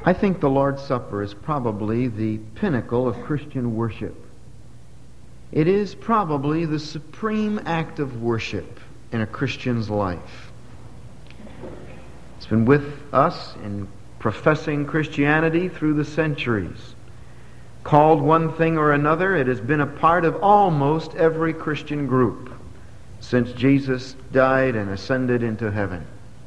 I think the Lord's Supper is probably the pinnacle of Christian worship. It is probably the supreme act of worship in a Christian's life. It's been with us in professing Christianity through the centuries. Called one thing or another, it has been a part of almost every Christian group since Jesus died and ascended into heaven.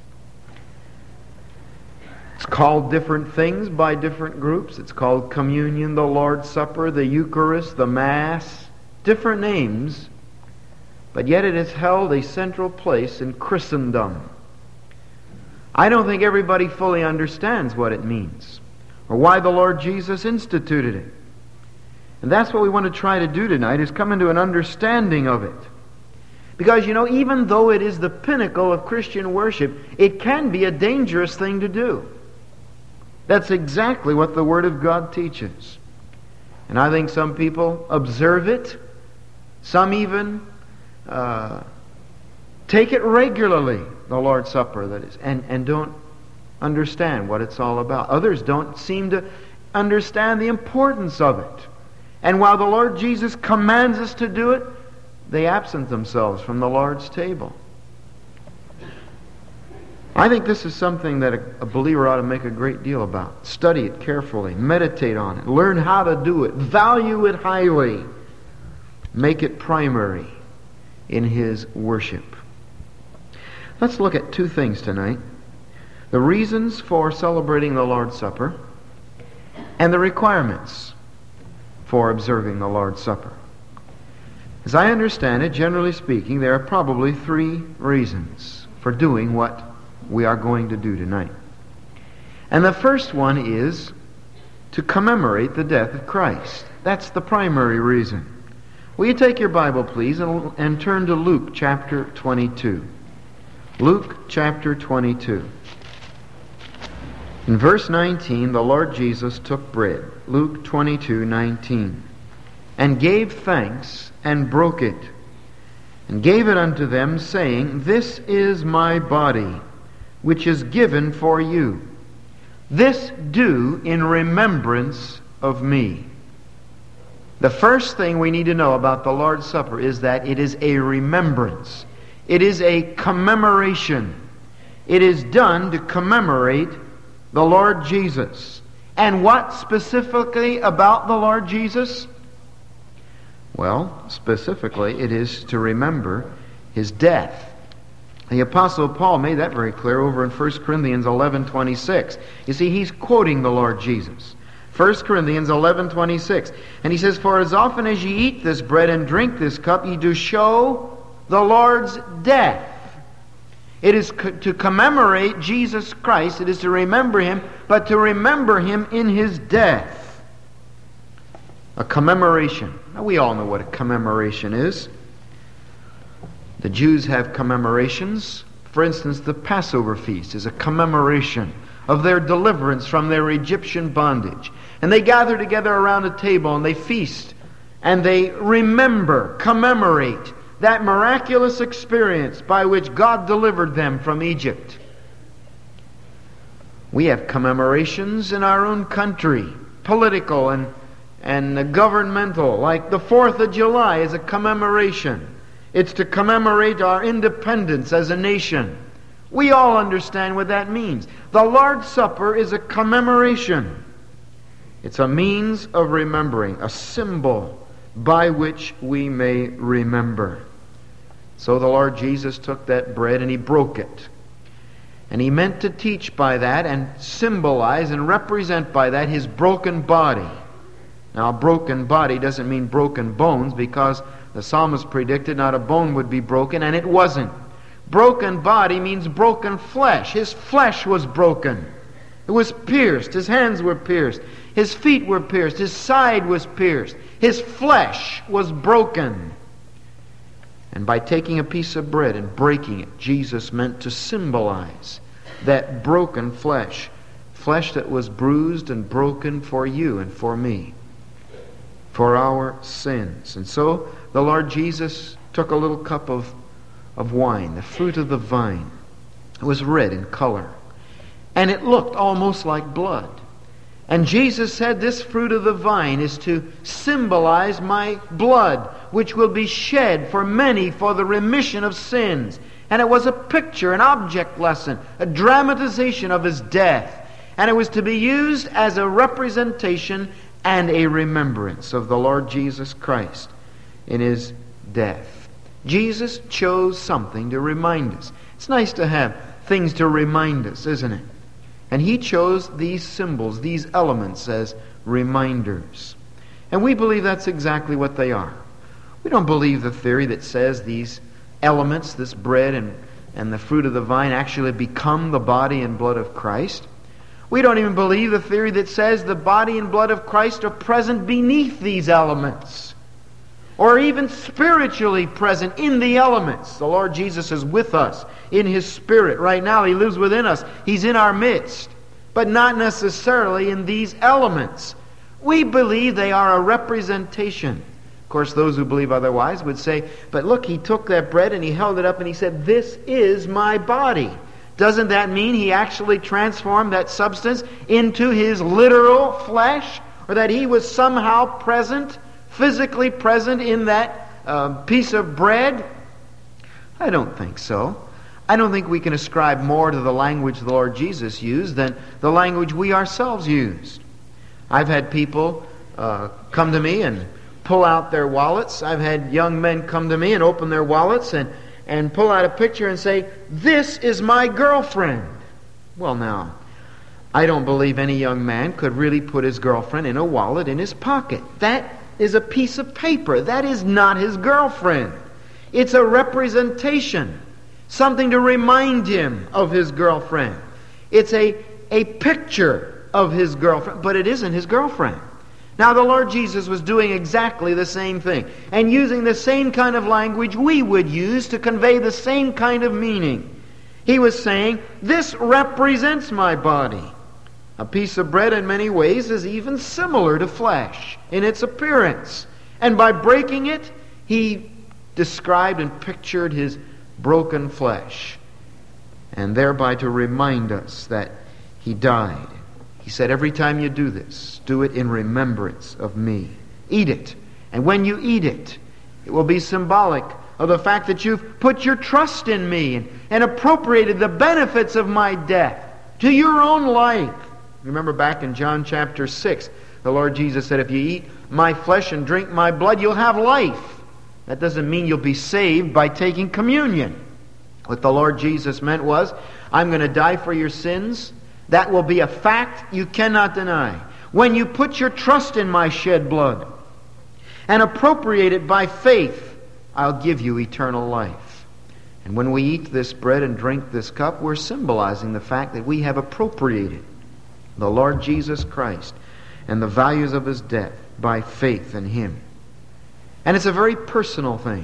It's called different things by different groups. It's called communion, the Lord's Supper, the Eucharist, the Mass, different names, but yet it has held a central place in Christendom. I don't think everybody fully understands what it means or why the Lord Jesus instituted it. And that's what we want to try to do tonight, is come into an understanding of it. Because, even though it is the pinnacle of Christian worship, it can be a dangerous thing to do. That's exactly what the Word of God teaches. And I think some people observe it. Some even take it regularly, the Lord's Supper, that is, and don't understand what it's all about. Others don't seem to understand the importance of it. And while the Lord Jesus commands us to do it, they absent themselves from the Lord's table. I think this is something that a believer ought to make a great deal about. Study it carefully, meditate on it, learn how to do it, value it highly, make it primary in his worship. Let's look at two things tonight: the reasons for celebrating the Lord's Supper and the requirements for observing the Lord's Supper. As I understand it, generally speaking, there are probably three reasons for doing what we are going to do tonight. And the first one is to commemorate the death of Christ. That's the primary reason. Will you take your Bible, please, and turn to Luke chapter 22. Luke chapter 22. In verse 19, the Lord Jesus took bread. Luke 22:19. And gave thanks, and broke it, and gave it unto them, saying, This is my body, which is given for you. This do in remembrance of me. The first thing we need to know about the Lord's Supper is that it is a remembrance. It is a commemoration. It is done to commemorate the Lord Jesus. And what specifically about the Lord Jesus? Well, specifically, it is to remember his death. The Apostle Paul made that very clear over in 1 Corinthians 11:26. You see, he's quoting the Lord Jesus. 1 Corinthians 11:26. And he says, For as often as ye eat this bread and drink this cup, ye do show the Lord's death. It is to commemorate Jesus Christ. It is to remember him, but to remember him in his death. A commemoration. Now, we all know what a commemoration is. The Jews have commemorations. For instance, the Passover feast is a commemoration of their deliverance from their Egyptian bondage. And they gather together around a table and they feast. And they remember, commemorate that miraculous experience by which God delivered them from Egypt. We have commemorations in our own country, political and governmental, like the 4th of July is a commemoration. It's to commemorate our independence as a nation. We all understand what that means. The Lord's Supper is a commemoration. It's a means of remembering, a symbol by which we may remember. So the Lord Jesus took that bread and he broke it. And he meant to teach by that and symbolize and represent by that his broken body. Now, a broken body doesn't mean broken bones, because the psalmist predicted not a bone would be broken, and it wasn't. Broken body means broken flesh. His flesh was broken. It was pierced. His hands were pierced. His feet were pierced. His side was pierced. His flesh was broken. And by taking a piece of bread and breaking it, Jesus meant to symbolize that broken flesh. Flesh that was bruised and broken for you and for me, for our sins. And so the Lord Jesus took a little cup of wine, the fruit of the vine. It was red in color. And it looked almost like blood. And Jesus said this fruit of the vine is to symbolize my blood, which will be shed for many for the remission of sins. And it was a picture, an object lesson, a dramatization of His death. And it was to be used as a representation and a remembrance of the Lord Jesus Christ in His death. Jesus chose something to remind us. It's nice to have things to remind us, isn't it? And He chose these symbols, these elements, as reminders. And we believe that's exactly what they are. We don't believe the theory that says these elements, this bread and the fruit of the vine, actually become the body and blood of Christ. We don't even believe the theory that says the body and blood of Christ are present beneath these elements, or even spiritually present in the elements. The Lord Jesus is with us in His Spirit. Right now He lives within us. He's in our midst, but not necessarily in these elements. We believe they are a representation. Of course, those who believe otherwise would say, but look, He took that bread and He held it up and He said, "This is my body." Doesn't that mean He actually transformed that substance into His literal flesh? Or that He was somehow present, physically present in that piece of bread? I don't think so. I don't think we can ascribe more to the language the Lord Jesus used than the language we ourselves used. I've had people come to me and pull out their wallets. I've had young men come to me and open their wallets and pull out a picture and say, "This is my girlfriend." Well, now, I don't believe any young man could really put his girlfriend in a wallet in his pocket. That is a piece of paper. That is not his girlfriend. It's a representation, something to remind him of his girlfriend. It's a picture of his girlfriend, but it isn't his girlfriend. Now, the Lord Jesus was doing exactly the same thing and using the same kind of language we would use to convey the same kind of meaning. He was saying, "This represents my body." A piece of bread in many ways is even similar to flesh in its appearance. And by breaking it, He described and pictured His broken flesh, and thereby to remind us that He died. He said, "Every time you do this, do it in remembrance of me." Eat it. And when you eat it, it will be symbolic of the fact that you've put your trust in me and appropriated the benefits of my death to your own life. Remember back in John chapter 6, the Lord Jesus said, "If you eat my flesh and drink my blood, you'll have life." That doesn't mean you'll be saved by taking communion. What the Lord Jesus meant was, I'm going to die for your sins. That will be a fact you cannot deny. When you put your trust in my shed blood and appropriate it by faith, I'll give you eternal life. And when we eat this bread and drink this cup, we're symbolizing the fact that we have appropriated the Lord Jesus Christ and the values of His death by faith in Him. And it's a very personal thing.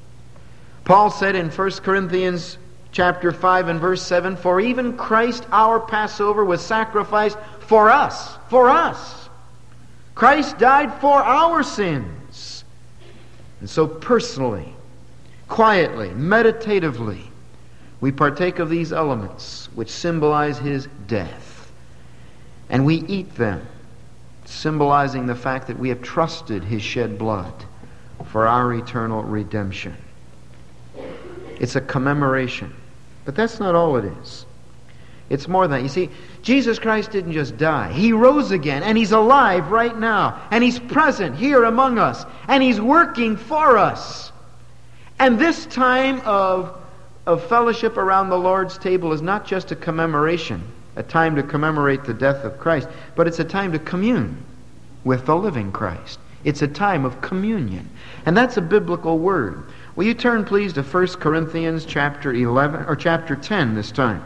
Paul said in 1 Corinthians chapter 5 and verse 7, "For even Christ our Passover was sacrificed for us." For us. Christ died for our sins. And so personally, quietly, meditatively, we partake of these elements which symbolize His death. And we eat them, symbolizing the fact that we have trusted His shed blood for our eternal redemption. It's a commemoration. But that's not all it is. It's more than that. You see, Jesus Christ didn't just die. He rose again, and He's alive right now. And He's present here among us. And He's working for us. And this time of fellowship around the Lord's table is not just a commemoration, a time to commemorate the death of Christ, but it's a time to commune with the living Christ. It's a time of communion. And that's a biblical word. Will you turn, please, to 1 Corinthians chapter 11, or chapter 10 this time.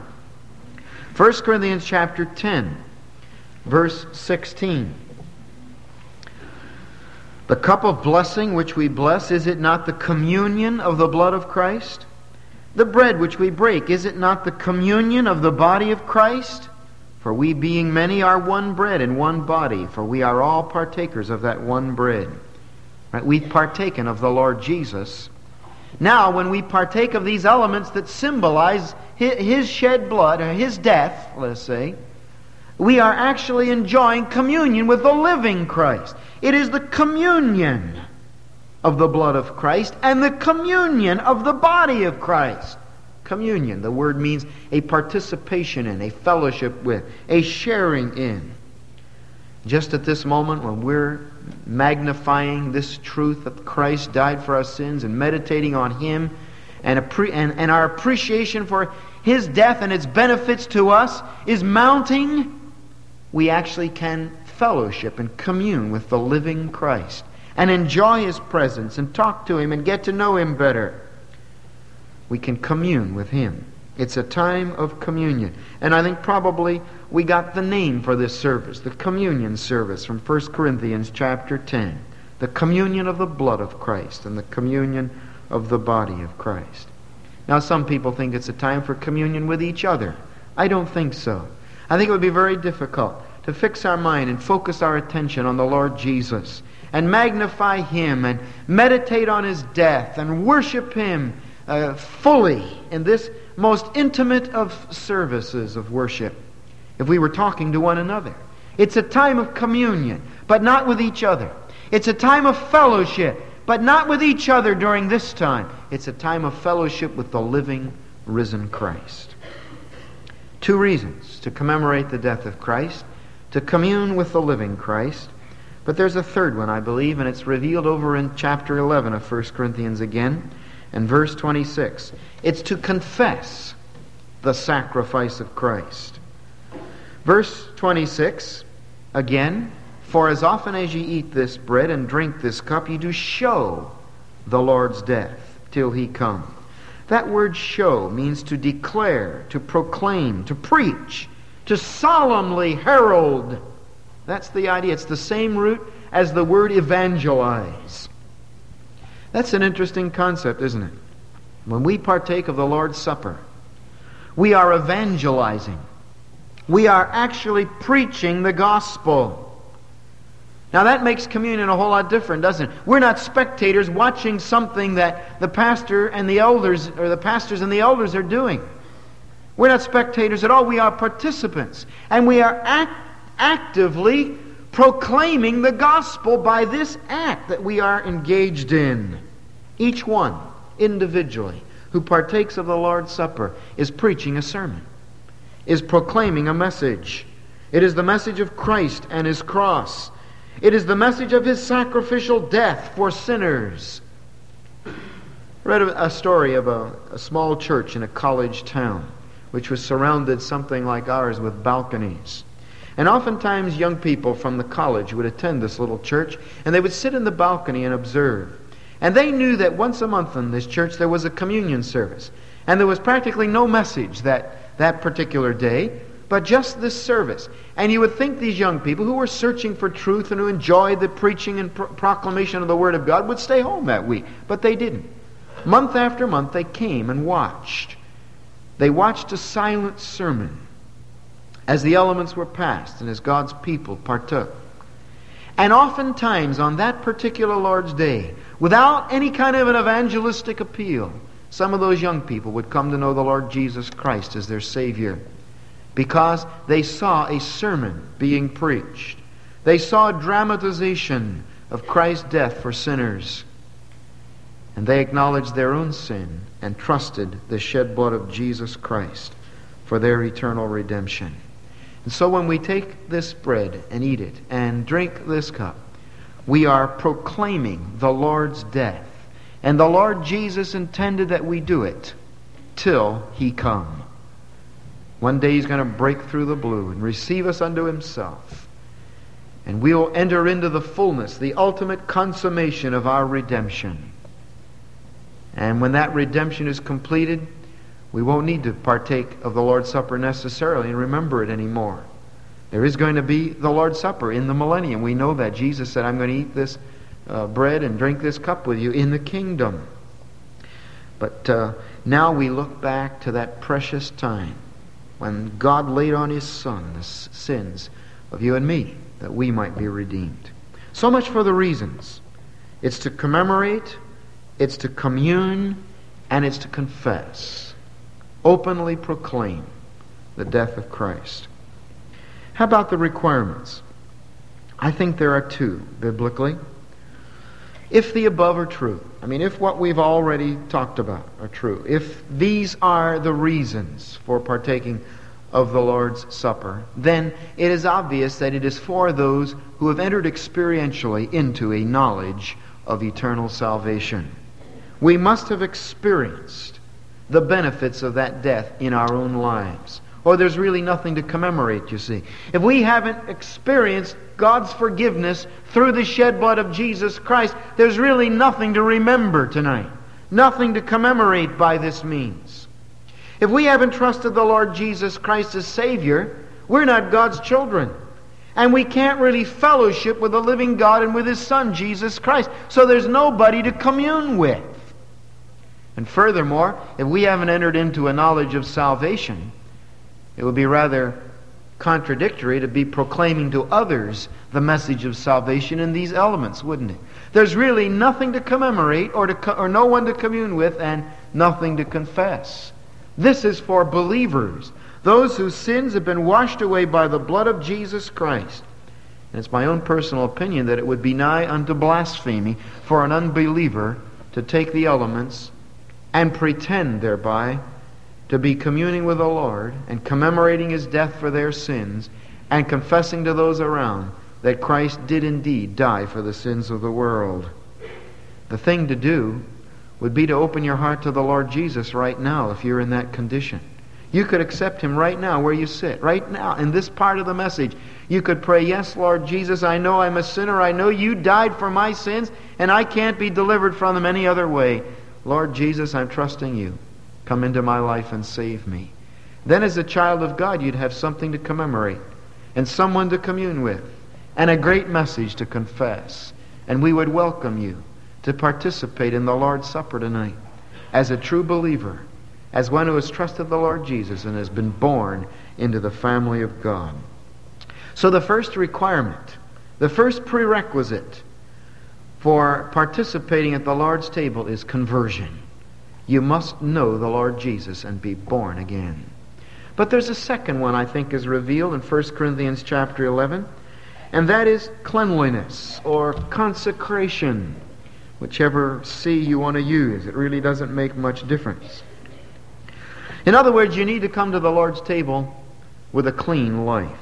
1 Corinthians chapter 10, verse 16. The cup of blessing which we bless, is it not the communion of the blood of Christ? The bread which we break, is it not the communion of the body of Christ? For we being many are one bread and one body, for we are all partakers of that one bread. Right? We've partaken of the Lord Jesus. Now, when we partake of these elements that symbolize His shed blood, or His death, let us say, We are actually enjoying communion with the living Christ. It is the communion of the blood of Christ and the communion of the body of Christ. Communion, the word means a participation in, a fellowship with, a sharing in. Just at this moment when we're magnifying this truth that Christ died for our sins and meditating on Him and our appreciation for His death and its benefits to us is mounting, we actually can fellowship and commune with the living Christ and enjoy His presence and talk to Him and get to know Him better. We can commune with Him. It's a time of communion. And I think probably we got the name for this service, the communion service from 1 Corinthians chapter 10. The communion of the blood of Christ and the communion of the body of Christ. Now some people think it's a time for communion with each other. I don't think so. I think it would be very difficult to fix our mind and focus our attention on the Lord Jesus and magnify Him and meditate on His death and worship Him fully in this most intimate of services of worship if we were talking to one another. It's a time of communion, but not with each other. It's a time of fellowship, but not with each other during this time. It's a time of fellowship with the living, risen Christ. 2 reasons to commemorate the death of Christ, to commune with the living Christ. But there's a third one, I believe, and it's revealed over in chapter 11 of 1 Corinthians again, and verse 26. It's to confess the sacrifice of Christ. Verse 26, again, for as often as ye eat this bread and drink this cup, ye do show the Lord's death till He come. That word show means to declare, to proclaim, to preach, to solemnly herald. That's the idea. It's the same root as the word evangelize. That's an interesting concept, isn't it? When we partake of the Lord's Supper, we are evangelizing. We are actually preaching the gospel. Now that makes communion a whole lot different, doesn't it? We're not spectators watching something that the pastor and the elders, or the pastors and the elders are doing. We're not spectators at all. We are participants. And we are actively proclaiming the gospel by this act that we are engaged in. Each one, individually, who partakes of the Lord's Supper is preaching a sermon, is proclaiming a message. It is the message of Christ and His cross. It is the message of His sacrificial death for sinners. I read a story of a small church in a college town, which was surrounded something like ours with balconies. And oftentimes young people from the college would attend this little church, and they would sit in the balcony and observe. And they knew that once a month in this church there was a communion service. And there was practically no message that particular day, but just this service. And you would think these young people who were searching for truth and who enjoyed the preaching and proclamation of the Word of God would stay home that week. But they didn't. Month after month they came and watched. They watched a silent sermon as the elements were passed and as God's people partook. And oftentimes on that particular Lord's Day, without any kind of an evangelistic appeal, some of those young people would come to know the Lord Jesus Christ as their Savior because they saw a sermon being preached. They saw a dramatization of Christ's death for sinners. And they acknowledged their own sin and trusted the shed blood of Jesus Christ for their eternal redemption. And so when we take this bread and eat it and drink this cup, we are proclaiming the Lord's death. And the Lord Jesus intended that we do it till He come. One day He's going to break through the blue and receive us unto Himself. And we'll enter into the fullness, the ultimate consummation of our redemption. And when that redemption is completed, we won't need to partake of the Lord's Supper necessarily and remember it anymore. There is going to be the Lord's Supper in the millennium. We know that. Jesus said, I'm going to eat this bread and drink this cup with you in the kingdom. But now we look back to that precious time when God laid on His Son the sins of you and me, that we might be redeemed. So much for the reasons. It's to commemorate, it's to commune, and it's to confess. Openly proclaim the death of Christ. How about the requirements? I think there are two, biblically. If the above are true, if what we've already talked about are true, if these are the reasons for partaking of the Lord's Supper, then it is obvious that it is for those who have entered experientially into a knowledge of eternal salvation. We must have experienced the benefits of that death in our own lives, or there's really nothing to commemorate, you see. If we haven't experienced God's forgiveness through the shed blood of Jesus Christ, there's really nothing to remember tonight, nothing to commemorate by this means. If we haven't trusted the Lord Jesus Christ as Savior, we're not God's children. And we can't really fellowship with the living God and with His Son, Jesus Christ. So there's nobody to commune with. And furthermore, if we haven't entered into a knowledge of salvation, it would be rather contradictory to be proclaiming to others the message of salvation in these elements, wouldn't it? There's really nothing to commemorate or no one to commune with and nothing to confess. This is for believers, those whose sins have been washed away by the blood of Jesus Christ. And it's my own personal opinion that it would be nigh unto blasphemy for an unbeliever to take the elements and pretend thereby to be communing with the Lord and commemorating His death for their sins and confessing to those around that Christ did indeed die for the sins of the world. The thing to do would be to open your heart to the Lord Jesus right now if you're in that condition. You could accept Him right now where you sit. Right now, in this part of the message, you could pray, "Yes, Lord Jesus, I know I'm a sinner. I know You died for my sins, and I can't be delivered from them any other way. Lord Jesus, I'm trusting You. Come into my life and save me." Then as a child of God, you'd have something to commemorate, and someone to commune with, and a great message to confess. And we would welcome you to participate in the Lord's Supper tonight as a true believer, as one who has trusted the Lord Jesus and has been born into the family of God. So the first requirement, the first prerequisite for participating at the Lord's table is conversion. You must know the Lord Jesus and be born again. But there's a second one I think is revealed in 1 Corinthians chapter 11, and that is cleanliness or consecration. Whichever C you want to use, it really doesn't make much difference. In other words, you need to come to the Lord's table with a clean life.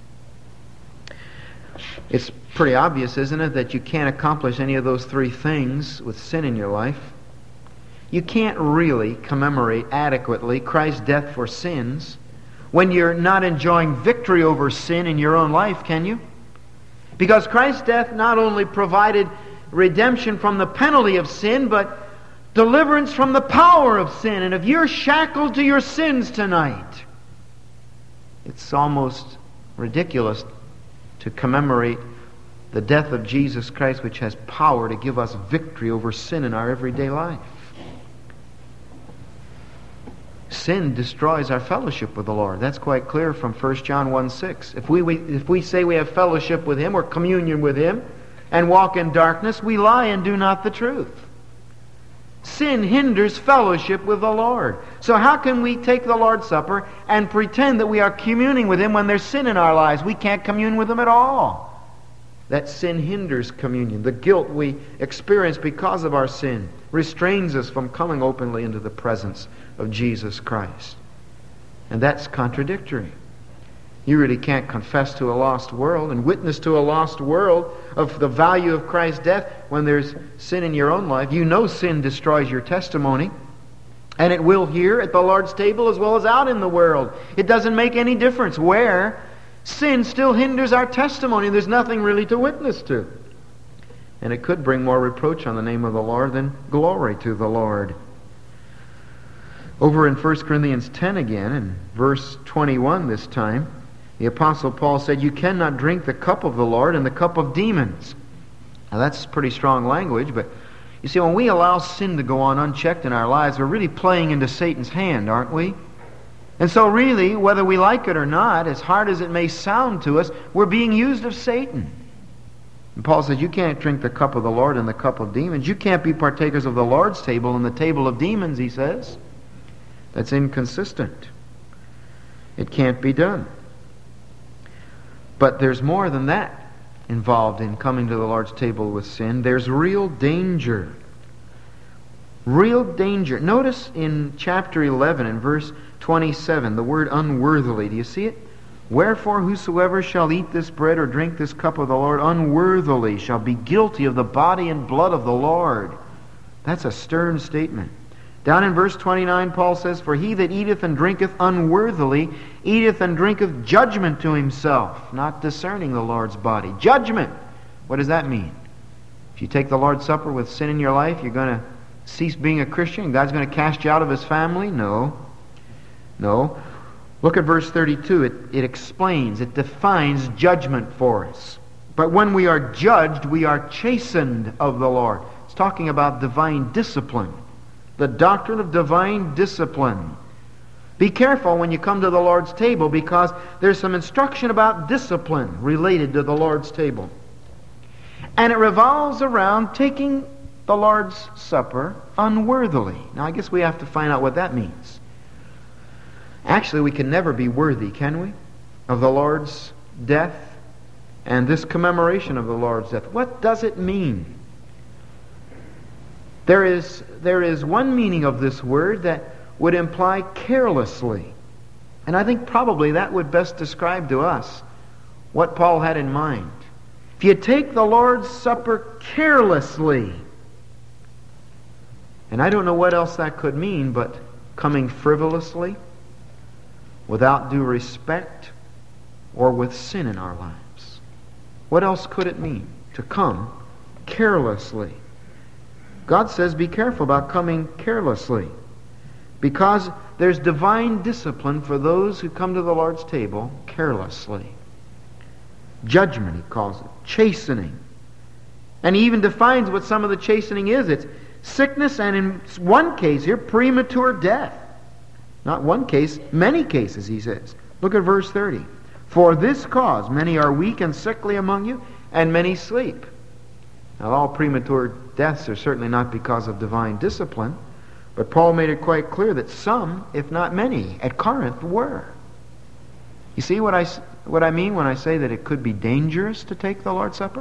It's pretty obvious, isn't it, that you can't accomplish any of those three things with sin in your life. You can't really commemorate adequately Christ's death for sins when you're not enjoying victory over sin in your own life, can you? Because Christ's death not only provided redemption from the penalty of sin, but deliverance from the power of sin. And if you're shackled to your sins tonight, it's almost ridiculous to commemorate the death of Jesus Christ, which has power to give us victory over sin in our everyday life. Sin destroys our fellowship with the Lord. That's quite clear from 1 John 1:6. If we say we have fellowship with Him or communion with Him and walk in darkness, we lie and do not the truth. Sin hinders fellowship with the Lord. So how can we take the Lord's Supper and pretend that we are communing with Him when there's sin in our lives? We can't commune with Him at all. That sin hinders communion. The guilt we experience because of our sin restrains us from coming openly into the presence of Jesus Christ. And that's contradictory. You really can't confess to a lost world and witness to a lost world of the value of Christ's death when there's sin in your own life. You know sin destroys your testimony, and it will here at the Lord's table as well as out in the world. It doesn't make any difference where. Sin still hinders our testimony. There's nothing really to witness to. And it could bring more reproach on the name of the Lord than glory to the Lord. Over in 1 Corinthians 10 again, in verse 21 this time, the Apostle Paul said, "You cannot drink the cup of the Lord and the cup of demons." Now that's pretty strong language, but you see, when we allow sin to go on unchecked in our lives, we're really playing into Satan's hand, aren't we? And so really, whether we like it or not, as hard as it may sound to us, we're being used of Satan. And Paul says, you can't drink the cup of the Lord and the cup of demons. You can't be partakers of the Lord's table and the table of demons, he says. That's inconsistent. It can't be done. But there's more than that involved in coming to the Lord's table with sin. There's real danger. Real danger. Notice in chapter 11 and verse 27, the word unworthily. Do you see it? Wherefore whosoever shall eat this bread or drink this cup of the Lord unworthily shall be guilty of the body and blood of the Lord. That's a stern statement. Down in verse 29, Paul says, For he that eateth and drinketh unworthily eateth and drinketh judgment to himself, not discerning the Lord's body. Judgment! What does that mean? If you take the Lord's Supper with sin in your life, you're going to cease being a Christian? God's going to cast you out of His family? No. No. Look at verse 32. It explains, it defines judgment for us. But when we are judged, we are chastened of the Lord. It's talking about divine discipline. The doctrine of divine discipline. Be careful when you come to the Lord's table, because there's some instruction about discipline related to the Lord's table. And it revolves around taking the Lord's Supper unworthily. Now, I guess we have to find out what that means. Actually, we can never be worthy, can we, of the Lord's death and this commemoration of the Lord's death. What does it mean? There is one meaning of this word that would imply carelessly. And I think probably that would best describe to us what Paul had in mind. If you take the Lord's Supper carelessly, and I don't know what else that could mean, but coming frivolously, without due respect, or with sin in our lives. What else could it mean to come carelessly? God says be careful about coming carelessly, because there's divine discipline for those who come to the Lord's table carelessly. Judgment, he calls it. Chastening. And he even defines what some of the chastening is. It's sickness, and in one case here, premature death. Not one case, many cases, he says. Look at verse 30. For this cause many are weak and sickly among you, and many sleep. Now, all premature deaths are certainly not because of divine discipline, but Paul made it quite clear that some, if not many, at Corinth were. You see what I mean when I say that it could be dangerous to take the Lord's Supper?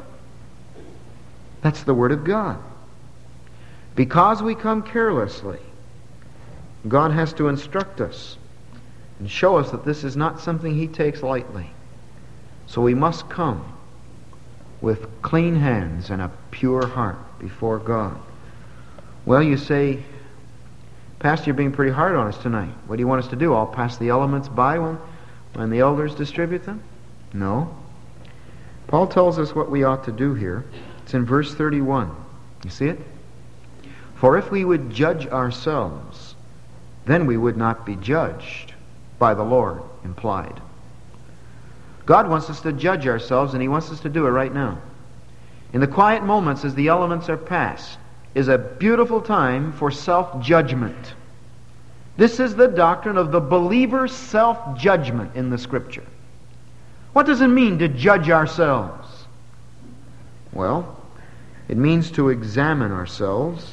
That's the Word of God. Because we come carelessly, God has to instruct us and show us that this is not something He takes lightly. So we must come with clean hands and a pure heart before God. Well, you say, Pastor, you're being pretty hard on us tonight. What do you want us to do? I'll pass the elements by when the elders distribute them? No. Paul tells us what we ought to do here. It's in verse 31. You see it? For if we would judge ourselves, then we would not be judged by the Lord, implied. God wants us to judge ourselves, and He wants us to do it right now. In the quiet moments as the elements are passed is a beautiful time for self-judgment. This is the doctrine of the believer's self-judgment in the Scripture. What does it mean to judge ourselves? Well, it means to examine ourselves,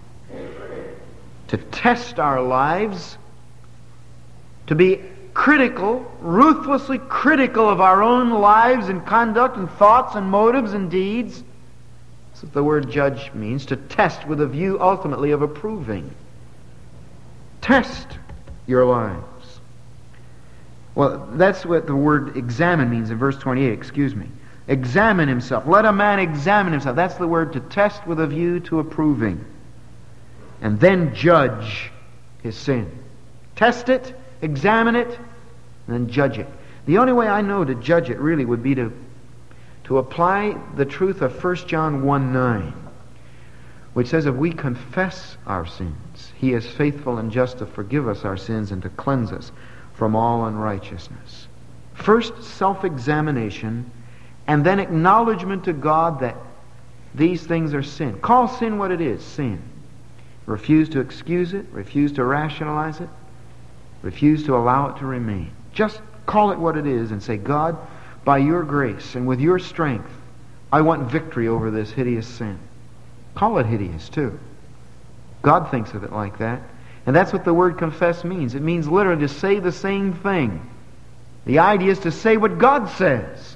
to test our lives, to be critical, ruthlessly critical of our own lives and conduct and thoughts and motives and deeds. That's what the word judge means, to test with a view ultimately of approving. Test your lives. Well, that's what the word examine means in verse 28, Examine himself. Let a man examine himself. That's the word, to test with a view to approving. And then judge his sin. Test it, examine it, and then judge it. The only way I know to judge it really would be to apply the truth of 1 John 1:9, which says if we confess our sins, He is faithful and just to forgive us our sins and to cleanse us from all unrighteousness. First, self-examination, and then acknowledgement to God that these things are sin. Call sin what it is, sin. Refuse to excuse it, refuse to rationalize it, refuse to allow it to remain. Just call it what it is and say, God, by your grace and with your strength, I want victory over this hideous sin. Call it hideous too. God thinks of it like that. And that's what the word confess means. It means literally to say the same thing. The idea is to say what God says.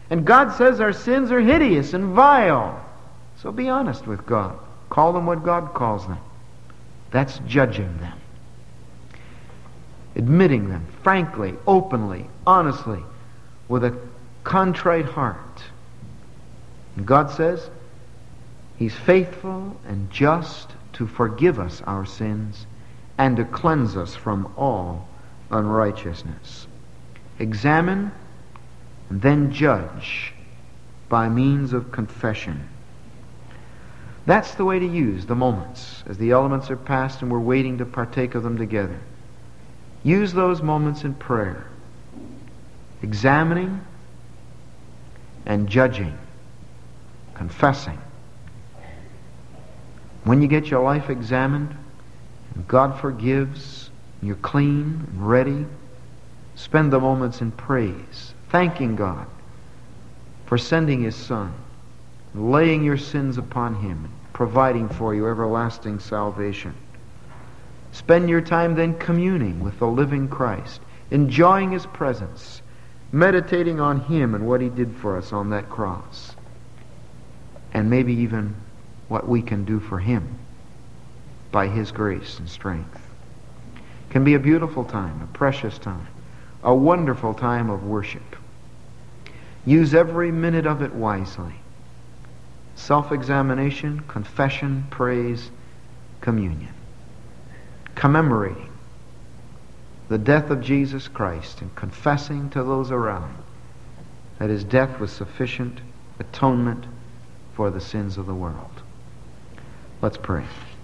And God says our sins are hideous and vile. So be honest with God. Call them what God calls them. That's judging them. Admitting them frankly, openly, honestly, with a contrite heart. And God says He's faithful and just to forgive us our sins and to cleanse us from all unrighteousness. Examine and then judge by means of confession. That's the way to use the moments as the elements are passed and we're waiting to partake of them together. Use those moments in prayer, examining and judging, confessing. When you get your life examined and God forgives, and you're clean and ready, spend the moments in praise, thanking God for sending His Son, laying your sins upon Him, providing for you everlasting salvation. Spend your time then communing with the living Christ, enjoying His presence, meditating on Him and what He did for us on that cross, and maybe even what we can do for Him by His grace and strength. It can be a beautiful time, a precious time, a wonderful time of worship. Use every minute of it wisely. Self-examination, confession, praise, communion. Commemorating the death of Jesus Christ and confessing to those around that His death was sufficient atonement for the sins of the world. Let's pray.